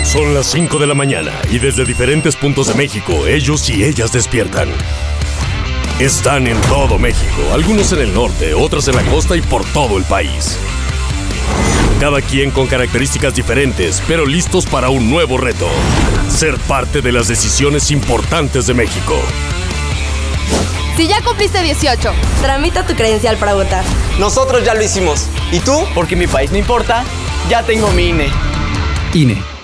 Son las 5 de la mañana y desde diferentes puntos de México, ellos y ellas despiertan. Están en todo México, algunos en el norte, otros en la costa y por todo el país. Cada quien con características diferentes, pero listos para un nuevo reto. Ser parte de las decisiones importantes de México. Si ya cumpliste 18, tramita tu credencial para votar. Nosotros ya lo hicimos. ¿Y tú? Porque mi país no importa, ya tengo mi INE. INE.